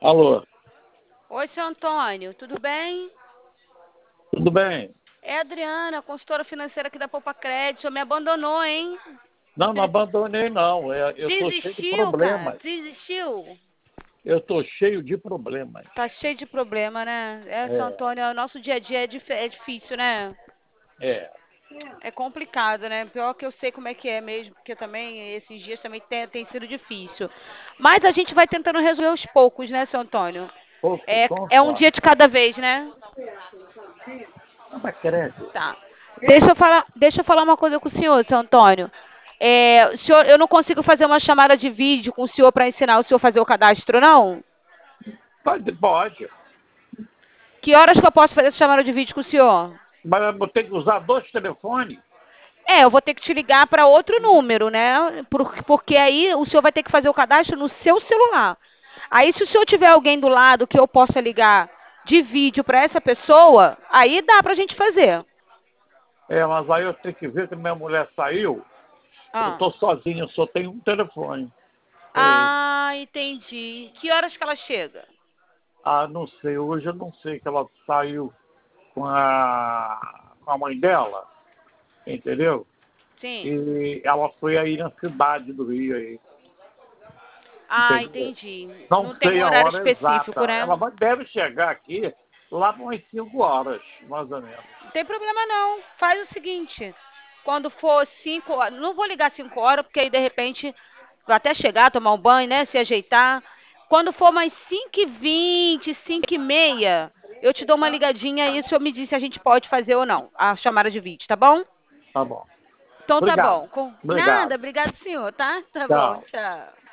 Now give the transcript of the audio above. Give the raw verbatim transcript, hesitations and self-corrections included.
Alô, Oi, seu Antônio, tudo bem? tudo bem? É a Adriana, consultora financeira aqui da Poupa Crédito. O senhor me abandonou, hein? Não, não abandonei não. É, eu estou cheio de Desistiu, cara? problemas. Desistiu? Eu estou cheio de problemas. Tá cheio de problema, né? É, seu É, Antônio, o nosso dia a dia é, dif- é difícil, né? é. É complicado, né? Pior que eu sei como é que é mesmo, porque também esses dias também tem, tem sido difícil. Mas a gente vai tentando resolver aos poucos, né, seu Antônio? Pô, É, é um concordo. dia de cada vez, né? Mas credo. Tá. Deixa eu falar, deixa eu falar uma coisa com o senhor, seu Antônio. É, o senhor, eu não consigo fazer uma chamada de vídeo com o senhor para ensinar o senhor a fazer o cadastro, não? Pode, pode. Que horas que eu posso fazer essa chamada de vídeo com o senhor? Mas eu vou ter que usar dois telefones? É, eu vou ter que te ligar para outro número, né? Por- porque aí o senhor vai ter que fazer o cadastro no seu celular. Aí, se o senhor tiver alguém do lado que eu possa ligar de vídeo para essa pessoa, aí dá para a gente fazer. É, mas aí eu tenho que ver que minha mulher saiu. Eu Ah. estou sozinho, só tenho um telefone. É. Ah, entendi. Que horas que ela chega? Ah, não sei. Hoje eu não sei que ela saiu com a, com a mãe dela, entendeu? Sim. E ela foi aí na cidade do Rio aí. Ah, Entendeu? entendi. Não Não tem um sei a horário hora específico, exata. Ela né? vai- deve chegar aqui lá por umas cinco horas, mais ou menos. Não tem problema não. Faz o seguinte, quando for cinco horas, não vou ligar cinco horas, porque aí de repente vai até chegar, tomar um banho, né? Se ajeitar. Quando for mais cinco e vinte, cinco e meia, eu te dou uma ligadinha e o senhor me diz se a gente pode fazer ou não a chamada de vídeo, tá bom? Tá bom. Então tá Obrigado. bom. Com... Obrigado. Nada, obrigado senhor, tá? Tá bom, Tchau. tchau.